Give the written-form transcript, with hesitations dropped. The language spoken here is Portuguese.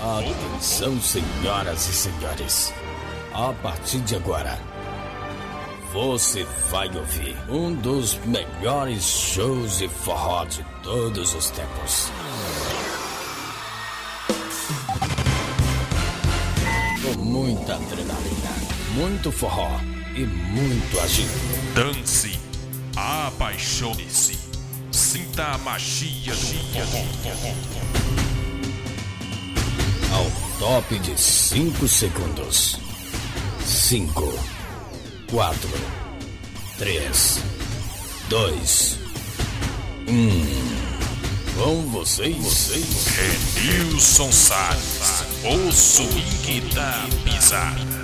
Atenção, senhoras e senhores. A partir de agora, você vai ouvir um dos melhores shows de forró de todos os tempos. Com muita adrenalina, muito forró e muito agito. Dance, apaixone-se, sinta a magia do forró. Ao top de 5 segundos. 5, 4, 3, 2, 1. Com vocês. Renilson Salles, o swing da pisada.